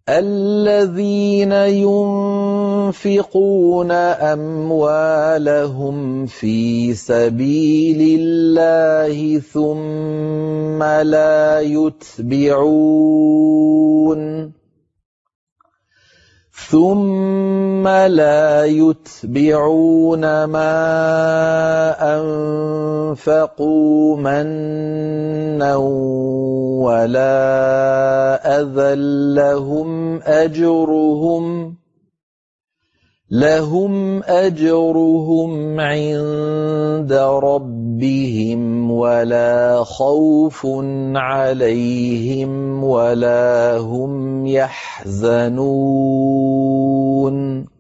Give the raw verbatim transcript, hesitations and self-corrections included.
الذين ينفقون أموالهم في سبيل الله ثم لا يتبعون ثم لا يتبعون ما أنفقوا منا ولا أذى لهم أجرهم لهم أجرهم عند ربهم ولا خوف عليهم ولا هم يحزنون